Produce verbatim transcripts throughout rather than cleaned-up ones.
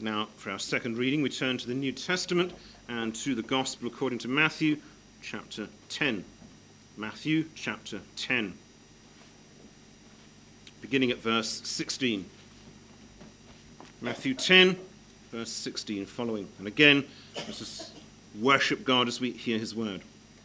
Now, for our second reading, we turn to the New Testament and to the Gospel according to Matthew, chapter ten. Matthew, chapter ten. Beginning at verse sixteen. Matthew ten, verse sixteen, following. And again, let us worship God as we hear his word.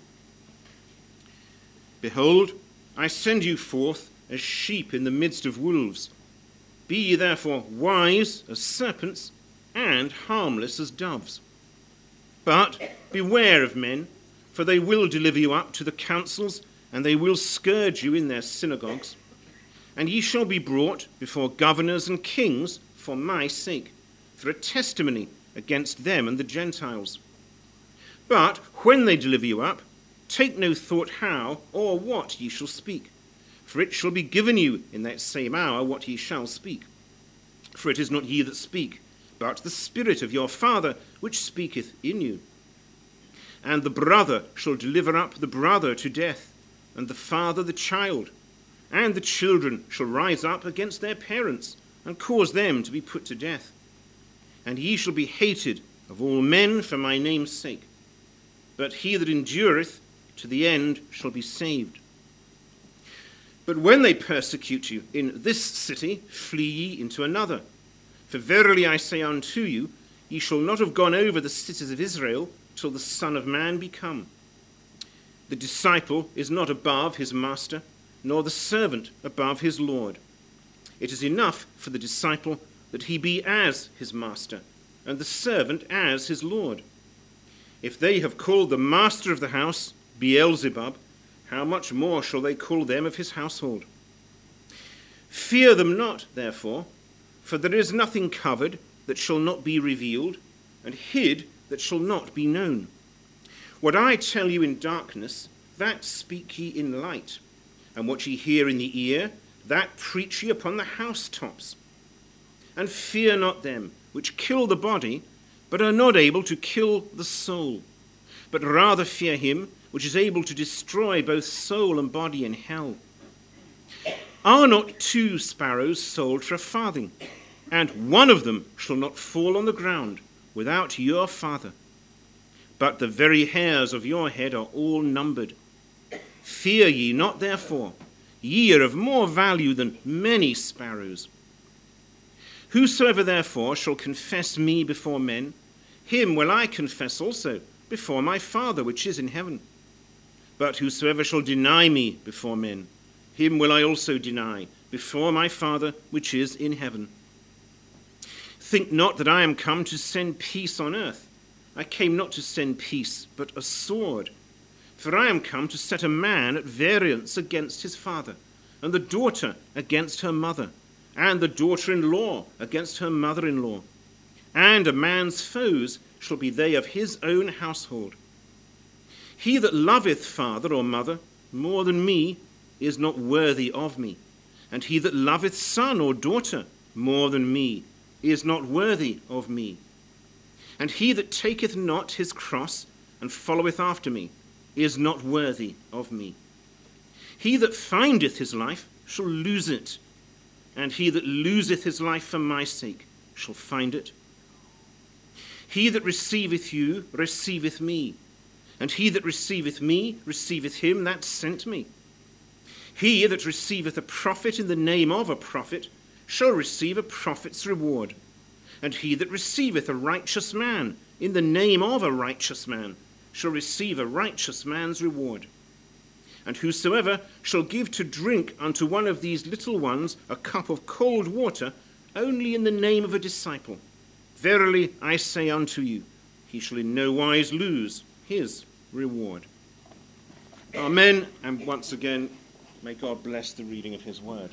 Behold, I send you forth as sheep in the midst of wolves. Be ye therefore wise as serpents and harmless as doves. But beware of men, for they will deliver you up to the councils, and they will scourge you in their synagogues. And ye shall be brought before governors and kings for my sake, for a testimony against them and the Gentiles. But when they deliver you up, take no thought how or what ye shall speak, for it shall be given you in that same hour what ye shall speak. For it is not ye that speak, but the Spirit of your Father which speaketh in you. And the brother shall deliver up the brother to death, and the father the child. And the children shall rise up against their parents, and cause them to be put to death. And ye shall be hated of all men for my name's sake. But he that endureth to the end shall be saved. But when they persecute you in this city, flee ye into another. For verily I say unto you, ye shall not have gone over the cities of Israel till the Son of Man be come. The disciple is not above his master, nor the servant above his Lord. It is enough for the disciple that he be as his master, and the servant as his Lord. If they have called the master of the house Beelzebub, how much more shall they call them of his household? Fear them not, therefore, for there is nothing covered that shall not be revealed, and hid that shall not be known. What I tell you in darkness, that speak ye in light, and what ye hear in the ear, that preach ye upon the housetops. And fear not them which kill the body, but are not able to kill the soul, but rather fear him which is able to destroy both soul and body in hell. Are not two sparrows sold for a farthing, and one of them shall not fall on the ground without your Father? But the very hairs of your head are all numbered. Fear ye not, therefore, ye are of more value than many sparrows. Whosoever therefore shall confess me before men, him will I confess also before my Father which is in heaven. But whosoever shall deny me before men, him will I also deny before my Father which is in heaven. Think not that I am come to send peace on earth. I came not to send peace, but a sword. For I am come to set a man at variance against his father, and the daughter against her mother, and the daughter-in-law against her mother-in-law. And a man's foes shall be they of his own household. He that loveth father or mother more than me is not worthy of me, and he that loveth son or daughter more than me is not worthy of me. And he that taketh not his cross and followeth after me is not worthy of me. He that findeth his life shall lose it, and he that loseth his life for my sake shall find it. He that receiveth you receiveth me, and he that receiveth me receiveth him that sent me. He that receiveth a prophet in the name of a prophet shall receive a prophet's reward. And he that receiveth a righteous man in the name of a righteous man shall receive a righteous man's reward. And whosoever shall give to drink unto one of these little ones a cup of cold water only in the name of a disciple, verily I say unto you, he shall in no wise lose his reward. Amen. And once again, may God bless the reading of his word.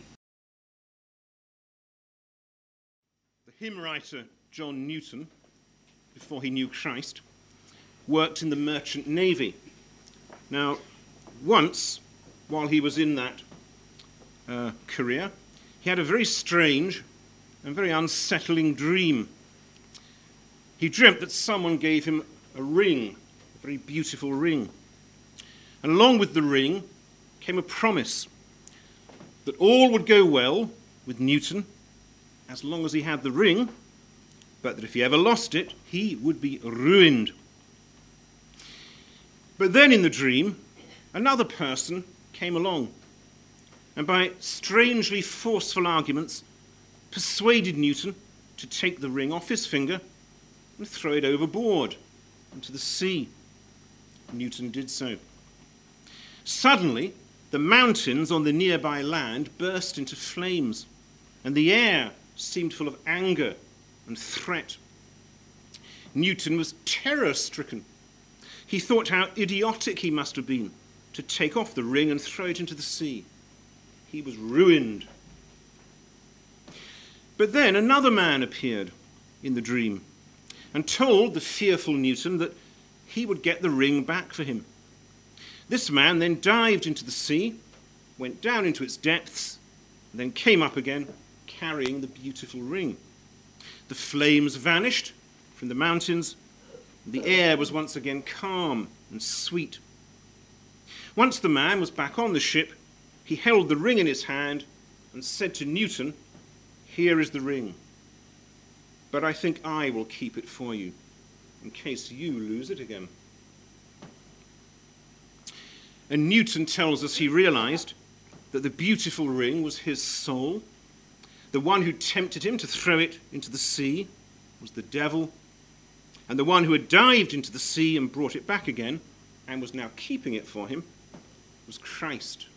The hymn writer John Newton, before he knew Christ, worked in the merchant navy. Now, once, while he was in that uh, career, he had a very strange and very unsettling dream. He dreamt that someone gave him a ring, a very beautiful ring. And along with the ring came a promise that all would go well with Newton as long as he had the ring, but that if he ever lost it, he would be ruined. But then in the dream, another person came along, and by strangely forceful arguments persuaded Newton to take the ring off his finger and throw it overboard into the sea. Newton did so. Suddenly, the mountains on the nearby land burst into flames, and the air seemed full of anger and threat. Newton was terror-stricken. He thought how idiotic he must have been to take off the ring and throw it into the sea. He was ruined. But then another man appeared in the dream and told the fearful Newton that he would get the ring back for him. This man then dived into the sea, went down into its depths, and then came up again carrying the beautiful ring. The flames vanished from the mountains, and the air was once again calm and sweet. Once the man was back on the ship, he held the ring in his hand and said to Newton, "Here is the ring, but I think I will keep it for you in case you lose it again." And Newton tells us he realized that the beautiful ring was his soul. The one who tempted him to throw it into the sea was the devil, and the one who had dived into the sea and brought it back again and was now keeping it for him was Christ.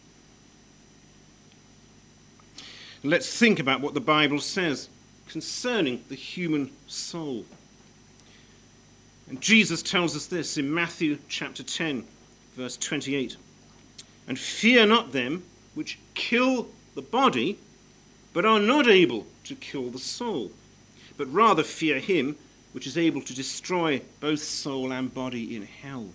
Let's think about what the Bible says concerning the human soul. And Jesus tells us this in Matthew chapter ten, verse twenty-eight. "And fear not them which kill the body, but are not able to kill the soul, but rather fear him which is able to destroy both soul and body in hell."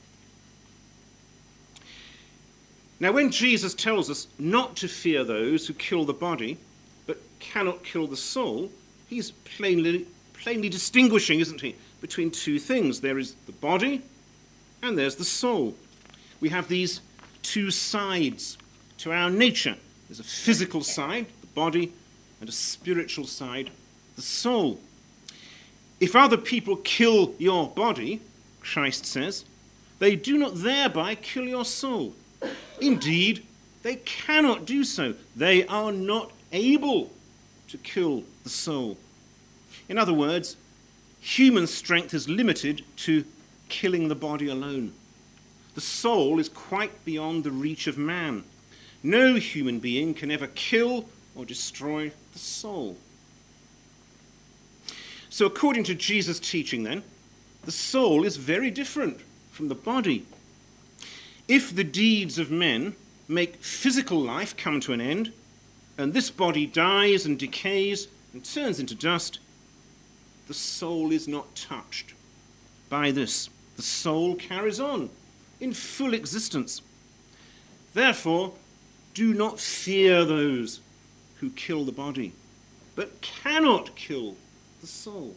Now, when Jesus tells us not to fear those who kill the body, but cannot kill the soul, he's plainly, plainly distinguishing, isn't he, between two things. There is the body and there's the soul. We have these two sides to our nature. There's a physical side, the body, and a spiritual side, the soul. If other people kill your body, Christ says, they do not thereby kill your soul. Indeed, they cannot do so. They are not able to kill the soul. In other words, human strength is limited to killing the body alone. The soul is quite beyond the reach of man. No human being can ever kill or destroy the soul. So according to Jesus' teaching then, the soul is very different from the body. If the deeds of men make physical life come to an end, and this body dies and decays and turns into dust, the soul is not touched by this. The soul carries on in full existence. Therefore, do not fear those who kill the body, but cannot kill the soul.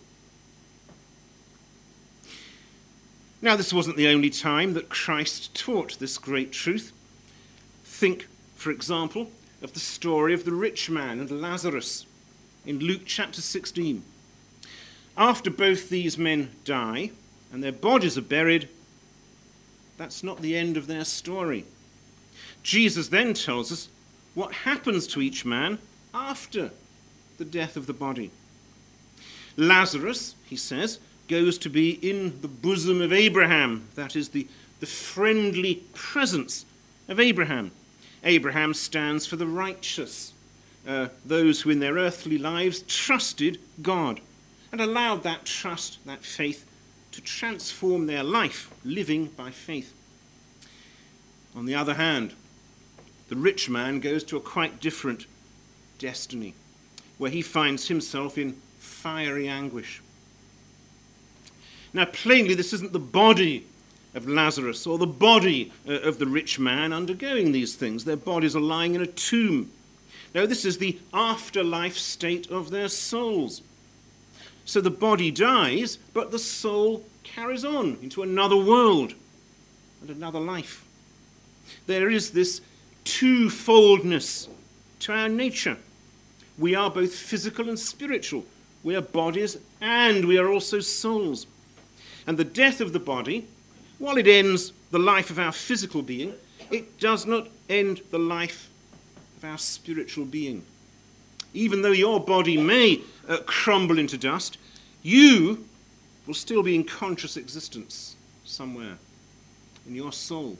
Now, this wasn't the only time that Christ taught this great truth. Think, for example, of the story of the rich man and Lazarus in Luke chapter sixteen. After both these men die and their bodies are buried, that's not the end of their story. Jesus then tells us what happens to each man after the death of the body. Lazarus, he says, goes to be in the bosom of Abraham, that is the, the friendly presence of Abraham. Abraham stands for the righteous, uh, those who in their earthly lives trusted God and allowed that trust, that faith, to transform their life, living by faith. On the other hand, the rich man goes to a quite different destiny, where he finds himself in fiery anguish. Now, plainly, this isn't the body of Lazarus or the body uh, of the rich man undergoing these things. Their bodies are lying in a tomb. No, this is the afterlife state of their souls. So the body dies, but the soul carries on into another world and another life. There is this twofoldness to our nature. We are both physical and spiritual. We are bodies and we are also souls. And the death of the body, while it ends the life of our physical being, it does not end the life of our spiritual being. Even though your body may uh, crumble into dust, you will still be in conscious existence somewhere in your soul.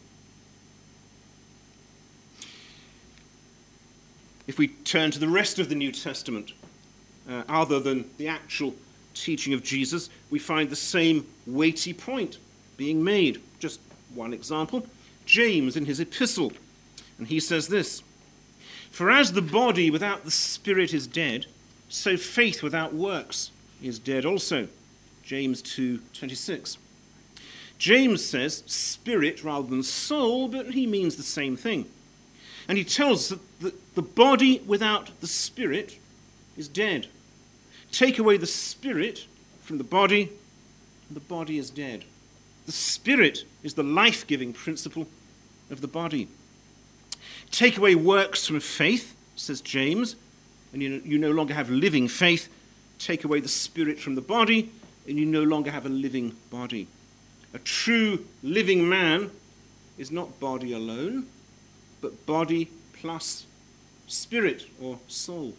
If we turn to the rest of the New Testament, uh, other than the actual teaching of Jesus, we find the same weighty point being made. Just one example, James in his epistle, and he says this: "For as the body without the spirit is dead, so faith without works is dead also." James two twenty-six. James says spirit rather than soul, but he means the same thing. And he tells us that the body without the spirit is dead. Take away the spirit from the body, and the body is dead. The spirit is the life-giving principle of the body. Take away works from faith, says James, and you, you no longer have living faith. Take away the spirit from the body, and you no longer have a living body. A true living man is not body alone, but body plus spirit or soul.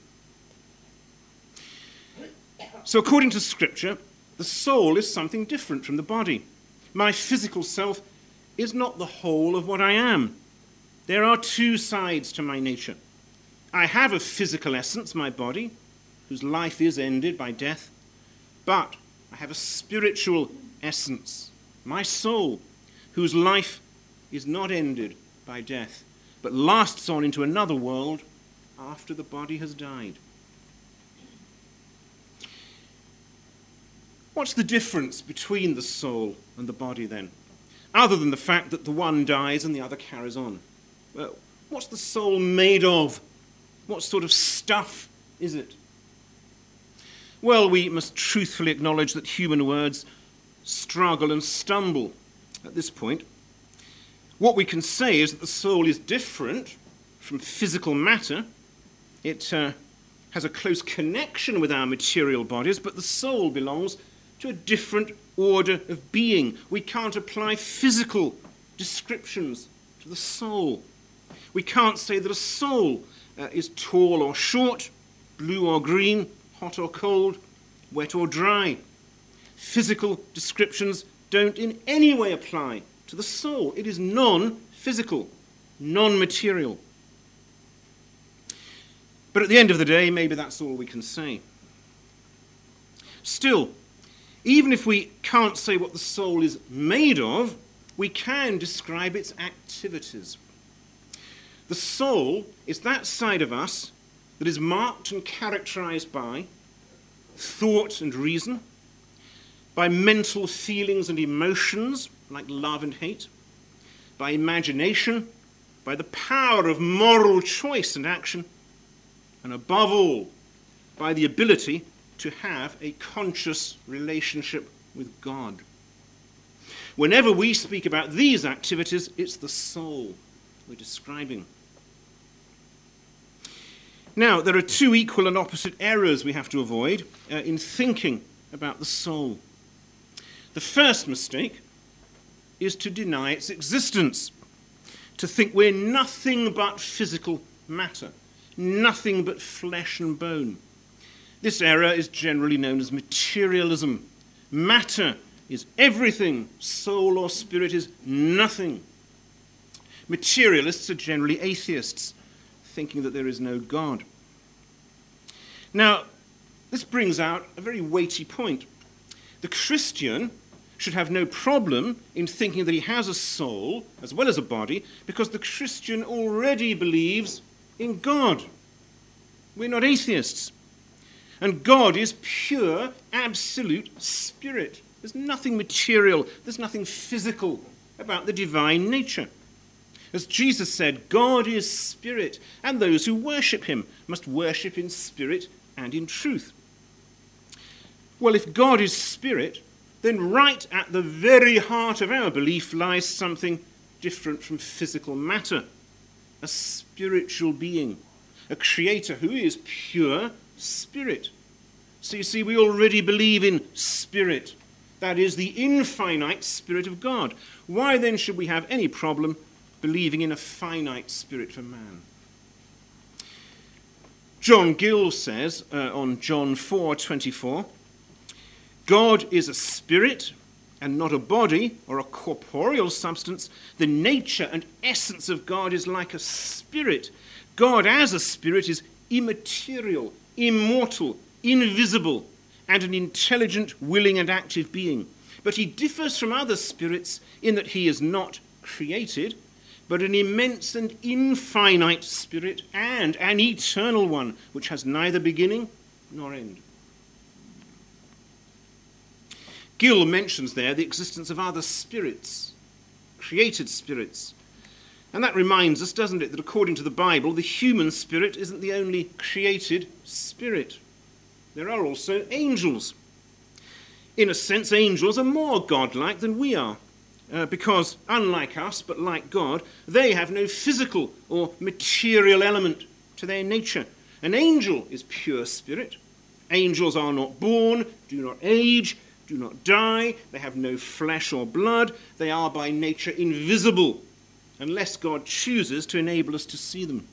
So according to Scripture, the soul is something different from the body. My physical self is not the whole of what I am. There are two sides to my nature. I have a physical essence, my body, whose life is ended by death, but I have a spiritual essence, my soul, whose life is not ended by death, but lasts on into another world after the body has died. What's the difference between the soul and the body then, other than the fact that the one dies and the other carries on? Well, what's the soul made of? What sort of stuff is it? Well, we must truthfully acknowledge that human words struggle and stumble at this point. What we can say is that the soul is different from physical matter. It uh, has a close connection with our material bodies, but the soul belongs to a different order of being. We can't apply physical descriptions to the soul. We can't say that a soul uh, is tall or short, blue or green, hot or cold, wet or dry. Physical descriptions don't in any way apply to the soul. It is non-physical, non-material. But at the end of the day, maybe that's all we can say. Still, even if we can't say what the soul is made of, we can describe its activities. The soul is that side of us that is marked and characterized by thought and reason, by mental feelings and emotions like love and hate, by imagination, by the power of moral choice and action, and above all, by the ability to have a conscious relationship with God. Whenever we speak about these activities, it's the soul we're describing. Now, there are two equal and opposite errors we have to avoid uh, in thinking about the soul. The first mistake is to deny its existence, to think we're nothing but physical matter, nothing but flesh and bone. This error is generally known as materialism. Matter is everything, soul or spirit is nothing. Materialists are generally atheists, thinking that there is no God. Now, this brings out a very weighty point. The Christian should have no problem in thinking that he has a soul as well as a body, because the Christian already believes in God. We're not atheists. And God is pure, absolute spirit. There's nothing material, there's nothing physical about the divine nature. As Jesus said, God is spirit, and those who worship him must worship in spirit and in truth. Well, if God is spirit, then right at the very heart of our belief lies something different from physical matter, a spiritual being, a creator who is pure spirit. So you see, we already believe in spirit. That is the infinite Spirit of God. Why then should we have any problem believing in a finite spirit for man? John Gill says uh, on John four twenty-four, God is a spirit and not a body or a corporeal substance. The nature and essence of God is like a spirit. God as a spirit is immaterial, immortal, invisible, and an intelligent, willing, and active being. But he differs from other spirits in that he is not created, but an immense and infinite spirit and an eternal one, which has neither beginning nor end. Gill mentions there the existence of other spirits, created spirits. And that reminds us, doesn't it, that according to the Bible, the human spirit isn't the only created spirit. There are also angels. In a sense, angels are more godlike than we are, uh, because unlike us, but like God, they have no physical or material element to their nature. An angel is pure spirit. Angels are not born, do not age, do not die. They have no flesh or blood. They are by nature invisible, unless God chooses to enable us to see them.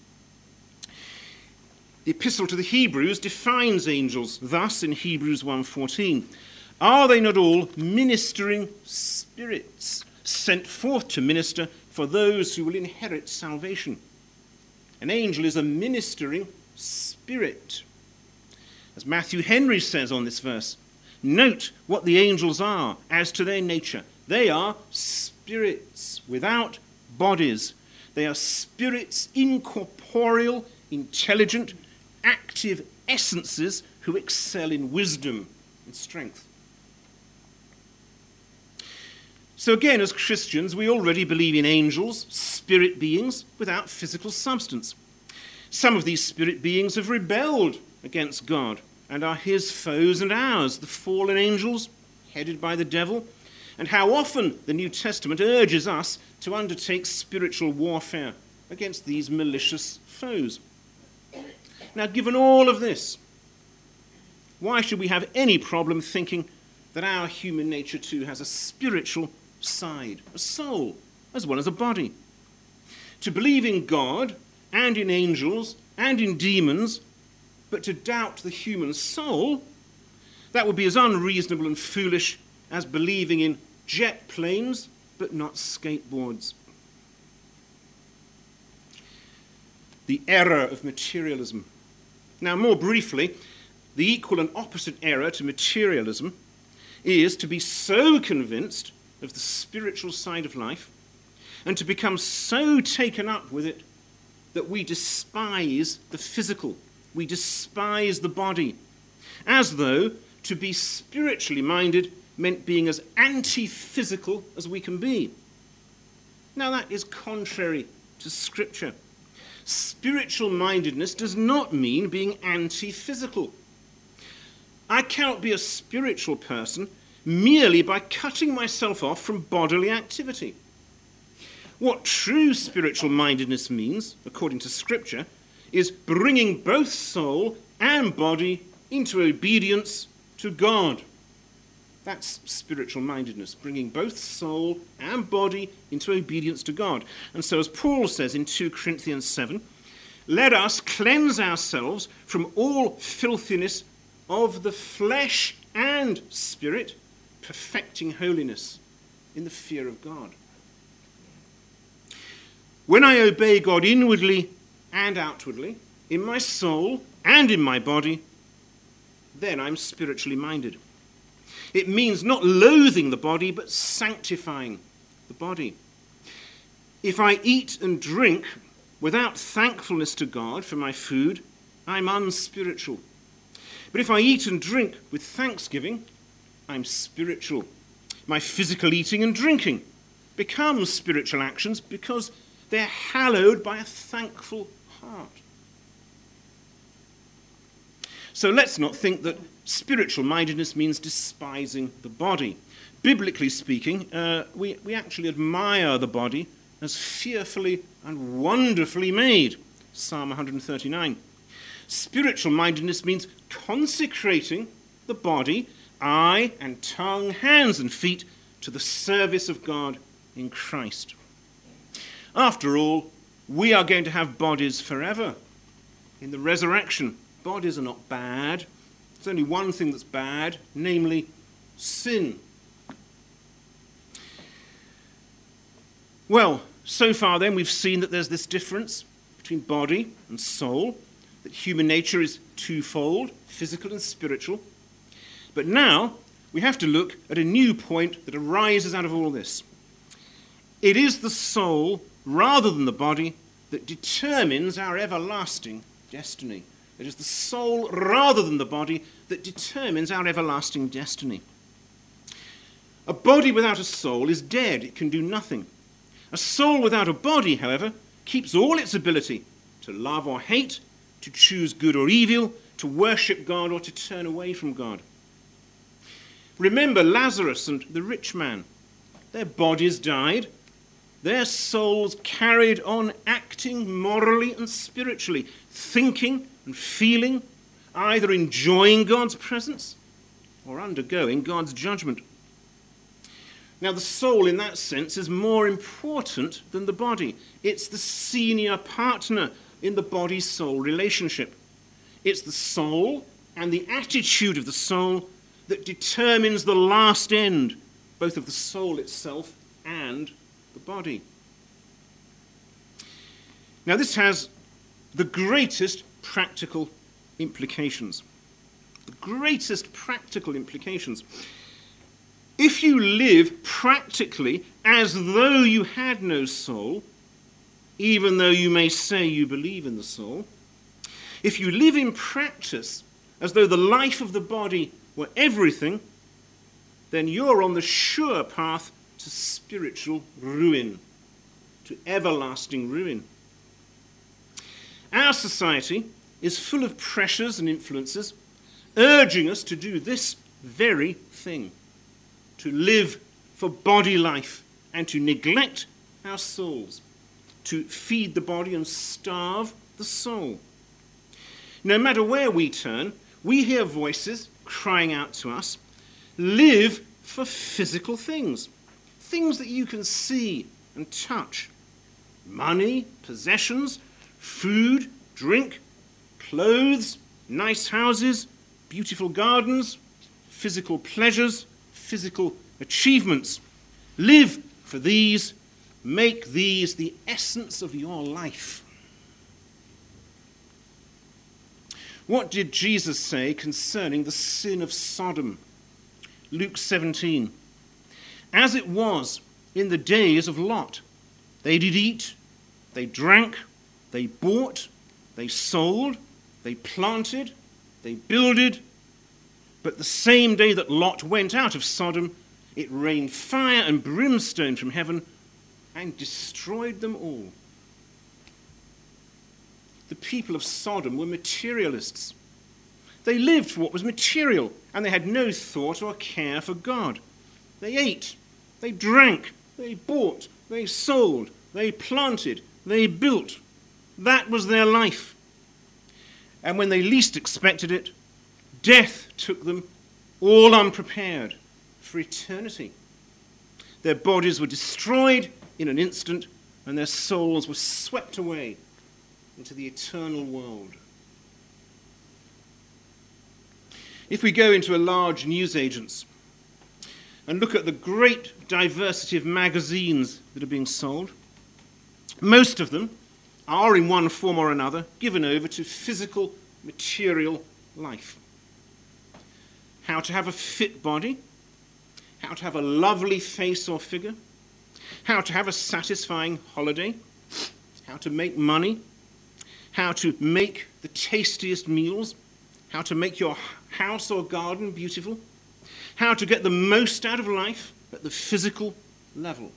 The Epistle to the Hebrews defines angels thus in Hebrews one fourteen. Are they not all ministering spirits, sent forth to minister for those who will inherit salvation? An angel is a ministering spirit. As Matthew Henry says on this verse, note what the angels are as to their nature. They are spirits without bodies. They are spirits, incorporeal, intelligent, active essences who excel in wisdom and strength. So again, as Christians, we already believe in angels, spirit beings without physical substance. Some of these spirit beings have rebelled against God and are his foes and ours, the fallen angels headed by the devil. And how often the New Testament urges us to undertake spiritual warfare against these malicious foes. Now, given all of this, why should we have any problem thinking that our human nature too has a spiritual side, a soul, as well as a body? To believe in God and in angels and in demons, but to doubt the human soul, that would be as unreasonable and foolish as believing in jet planes, but not skateboards. The error of materialism. Now, more briefly, the equal and opposite error to materialism is to be so convinced of the spiritual side of life and to become so taken up with it that we despise the physical, we despise the body, as though to be spiritually minded meant being as anti-physical as we can be. Now, that is contrary to Scripture. Spiritual mindedness does not mean being anti-physical. I cannot be a spiritual person merely by cutting myself off from bodily activity. What true spiritual mindedness means, according to Scripture, is bringing both soul and body into obedience to God. That's spiritual mindedness, bringing both soul and body into obedience to God. And so as Paul says in two Corinthians seven, let us cleanse ourselves from all filthiness of the flesh and spirit, perfecting holiness in the fear of God. When I obey God inwardly and outwardly, in my soul and in my body, then I'm spiritually minded. It means not loathing the body, but sanctifying the body. If I eat and drink without thankfulness to God for my food, I'm unspiritual. But if I eat and drink with thanksgiving, I'm spiritual. My physical eating and drinking become spiritual actions because they're hallowed by a thankful heart. So let's not think that spiritual mindedness means despising the body. Biblically speaking, uh, we, we actually admire the body as fearfully and wonderfully made. Psalm one thirty-nine. Spiritual mindedness means consecrating the body, eye and tongue, hands and feet, to the service of God in Christ. After all, we are going to have bodies forever. In the resurrection, bodies are not bad. There's only one thing that's bad, namely sin. Well, so far then we've seen that there's this difference between body and soul, that human nature is twofold, physical and spiritual. But now we have to look at a new point that arises out of all this. It is the soul, rather than the body, that determines our everlasting destiny. It is the soul, rather than the body, that determines our everlasting destiny. A body without a soul is dead. It can do nothing. A soul without a body, however, keeps all its ability to love or hate, to choose good or evil, to worship God or to turn away from God. Remember Lazarus and the rich man. Their bodies died. Their souls carried on acting morally and spiritually, thinking and feeling, either enjoying God's presence or undergoing God's judgment. Now, the soul in that sense is more important than the body. It's the senior partner in the body-soul relationship. It's the soul and the attitude of the soul that determines the last end, both of the soul itself and the body. Now, this has the greatest practical implications. The greatest practical implications. If you live practically as though you had no soul, even though you may say you believe in the soul, if you live in practice as though the life of the body were everything, then you're on the sure path to spiritual ruin, to everlasting ruin. Our society is full of pressures and influences urging us to do this very thing, to live for body life and to neglect our souls, to feed the body and starve the soul. No matter where we turn, we hear voices crying out to us, live for physical things, things that you can see and touch. Money, possessions, food, drink, clothes, nice houses, beautiful gardens, physical pleasures, physical achievements. Live for these, make these the essence of your life. What did Jesus say concerning the sin of Sodom? Luke seventeen. As it was in the days of Lot, they did eat, they drank, they bought, they sold, they planted, they builded. But the same day that Lot went out of Sodom, it rained fire and brimstone from heaven and destroyed them all. The people of Sodom were materialists. They lived for what was material, and they had no thought or care for God. They ate, they drank, they bought, they sold, they planted, they built. That was their life. And when they least expected it, death took them, all unprepared, for eternity. Their bodies were destroyed in an instant, and their souls were swept away into the eternal world. If we go into a large newsagent's and look at the great diversity of magazines that are being sold, most of them are in one form or another given over to physical, material life. How to have a fit body, how to have a lovely face or figure, how to have a satisfying holiday, how to make money, how to make the tastiest meals, how to make your house or garden beautiful, how to get the most out of life at the physical level.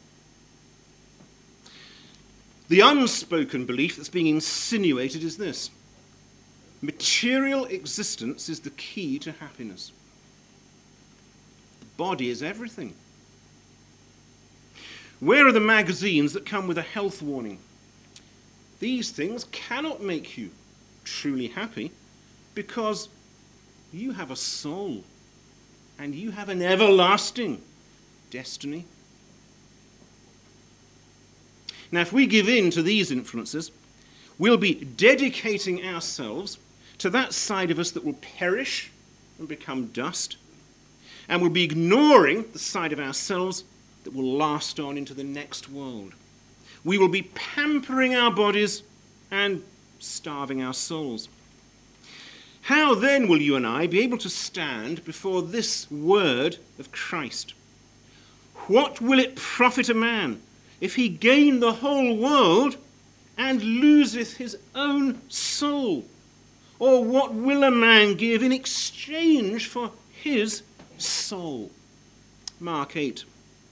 The unspoken belief that's being insinuated is this: material existence is the key to happiness. The body is everything. Where are the magazines that come with a health warning? These things cannot make you truly happy because you have a soul and you have an everlasting destiny. Now, if we give in to these influences, we'll be dedicating ourselves to that side of us that will perish and become dust, and we'll be ignoring the side of ourselves that will last on into the next world. We will be pampering our bodies and starving our souls. How then will you and I be able to stand before this word of Christ? What will it profit a man if he gain the whole world and loseth his own soul? Or what will a man give in exchange for his soul? Mark eight.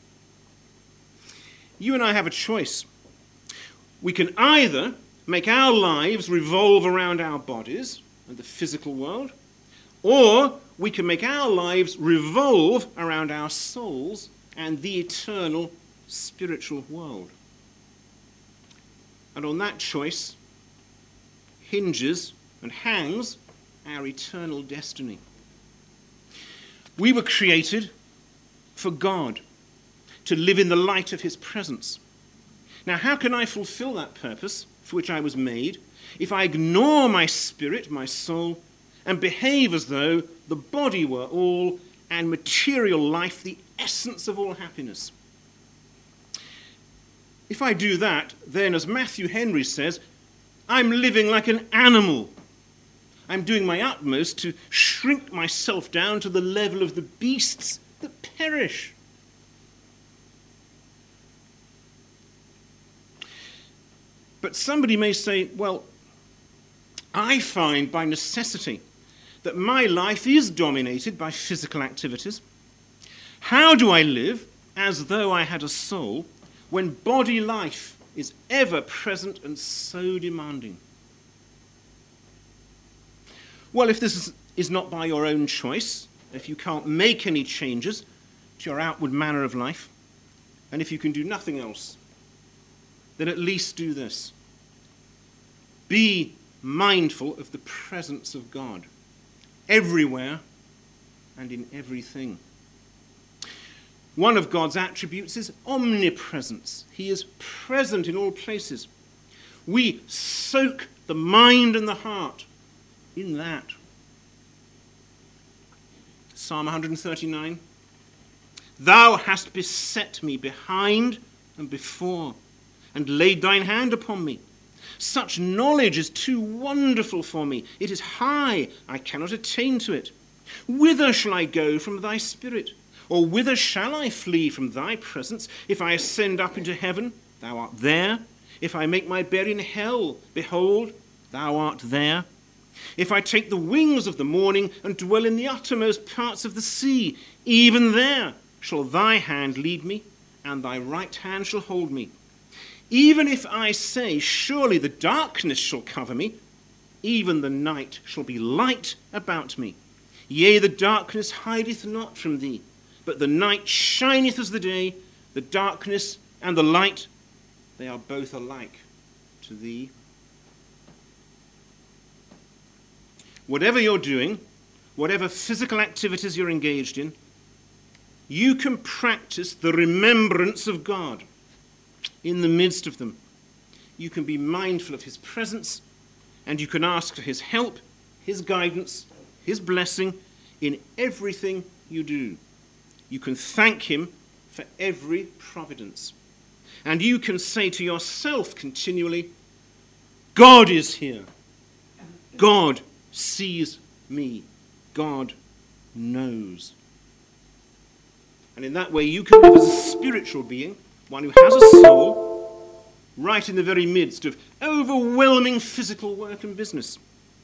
You and I have a choice. We can either make our lives revolve around our bodies and the physical world, or we can make our lives revolve around our souls and the eternal spiritual world. And on that choice hinges and hangs our eternal destiny. We were created for God, to live in the light of his presence. Now, how can I fulfill that purpose for which I was made if I ignore my spirit, my soul, and behave as though the body were all and material life the essence of all happiness? If I do that, then, as Matthew Henry says, I'm living like an animal. I'm doing my utmost to shrink myself down to the level of the beasts that perish. But somebody may say, well, I find by necessity that my life is dominated by physical activities. How do I live as though I had a soul when body life is ever present and so demanding? Well, if this is, is not by your own choice, if you can't make any changes to your outward manner of life, and if you can do nothing else, then at least do this. Be mindful of the presence of God everywhere and in everything. One of God's attributes is omnipresence. He is present in all places. We soak the mind and the heart in that. Psalm one thirty-nine. Thou hast beset me behind and before, and laid thine hand upon me. Such knowledge is too wonderful for me. It is high, I cannot attain to it. Whither shall I go from thy spirit? Or whither shall I flee from thy presence? If I ascend up into heaven, thou art there. If I make my bed in hell, behold, thou art there. If I take the wings of the morning and dwell in the uttermost parts of the sea, even there shall thy hand lead me, and thy right hand shall hold me. Even if I say, surely the darkness shall cover me, even the night shall be light about me. Yea, the darkness hideth not from thee, but the night shineth as the day, the darkness and the light, they are both alike to thee. Whatever you're doing, whatever physical activities you're engaged in, you can practice the remembrance of God in the midst of them. You can be mindful of his presence, and you can ask for his help, his guidance, his blessing in everything you do. You can thank him for every providence. And you can say to yourself continually, God is here. God sees me. God knows. And in that way you can live as a spiritual being, one who has a soul, right in the very midst of overwhelming physical work and business.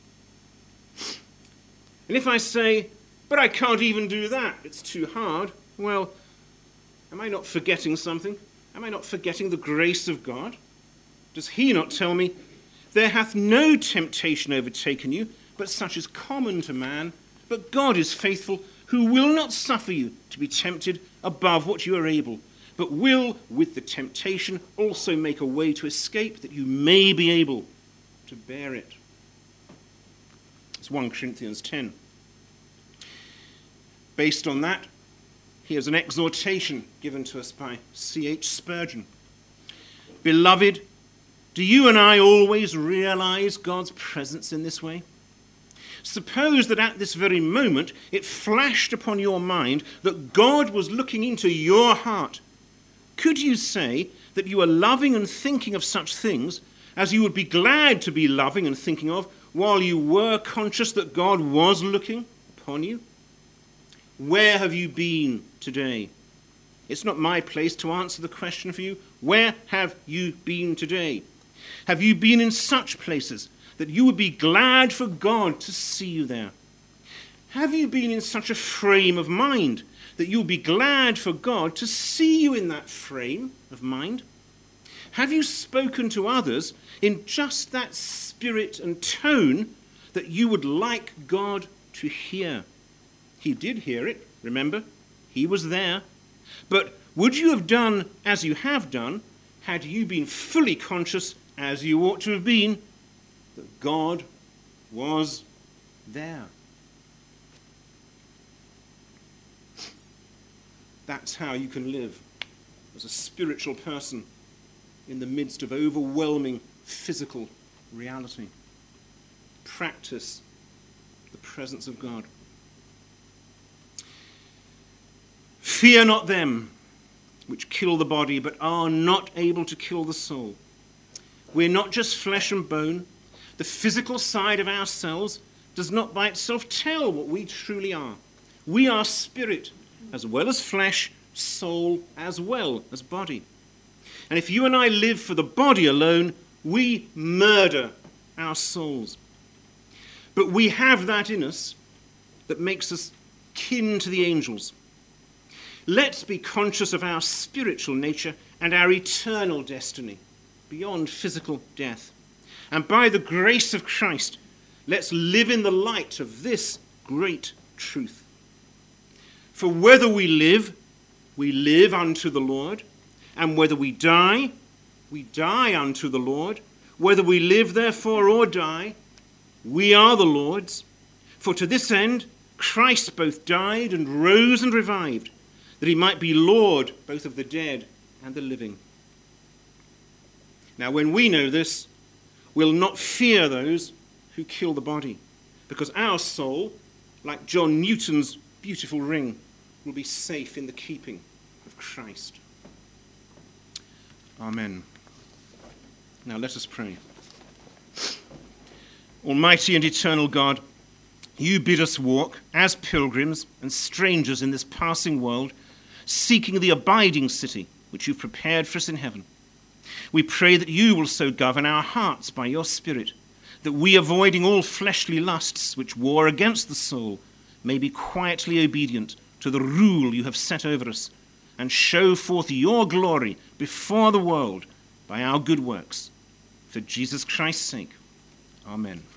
And if I say, but I can't even do that, it's too hard, well, am I not forgetting something? Am I not forgetting the grace of God? Does he not tell me, there hath no temptation overtaken you, but such is common to man, but God is faithful, who will not suffer you to be tempted above what you are able, but will, with the temptation, also make a way to escape, that you may be able to bear it. It's First Corinthians ten. Based on that, here's an exhortation given to us by C H Spurgeon. Beloved, do you and I always realize God's presence in this way? Suppose that at this very moment it flashed upon your mind that God was looking into your heart. Could you say that you are loving and thinking of such things as you would be glad to be loving and thinking of while you were conscious that God was looking upon you? Where have you been today? It's not my place to answer the question for you. Where have you been today? Have you been in such places that you would be glad for God to see you there? Have you been in such a frame of mind that you'll be glad for God to see you in that frame of mind? Have you spoken to others in just that spirit and tone that you would like God to hear? He did hear it, remember? He was there. But would you have done as you have done had you been fully conscious, as you ought to have been, that God was there? That's how you can live as a spiritual person in the midst of overwhelming physical reality. Practice the presence of God. Fear not them which kill the body, but are not able to kill the soul. We're not just flesh and bone. The physical side of ourselves does not by itself tell what we truly are. We are spirit, as well as flesh, soul, as well as body. And if you and I live for the body alone, we murder our souls. But we have that in us that makes us kin to the angels. Let's be conscious of our spiritual nature and our eternal destiny beyond physical death. And by the grace of Christ, let's live in the light of this great truth. For whether we live, we live unto the Lord, and whether we die, we die unto the Lord. Whether we live, therefore, or die, we are the Lord's. For to this end Christ both died and rose and revived, that he might be Lord both of the dead and the living. Now, when we know this, we'll not fear those who kill the body, because our soul, like John Newton's beautiful ring, will be safe in the keeping of Christ. Amen. Now let us pray. Almighty and eternal God, you bid us walk as pilgrims and strangers in this passing world, seeking the abiding city which you've prepared for us in heaven. We pray that you will so govern our hearts by your Spirit, that we, avoiding all fleshly lusts which war against the soul, may be quietly obedient to the rule you have set over us, and show forth your glory before the world by our good works. For Jesus Christ's sake. Amen.